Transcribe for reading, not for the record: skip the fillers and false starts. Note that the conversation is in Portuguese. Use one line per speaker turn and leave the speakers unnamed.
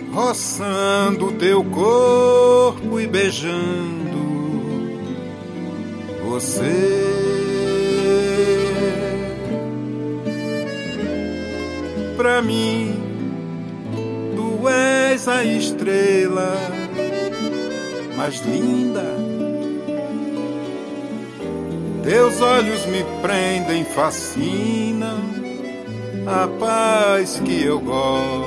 roçando teu corpo e beijando você. Pra mim, tu és a estrela mais linda. Teus olhos me prendem, fascinam, a paz que eu gosto.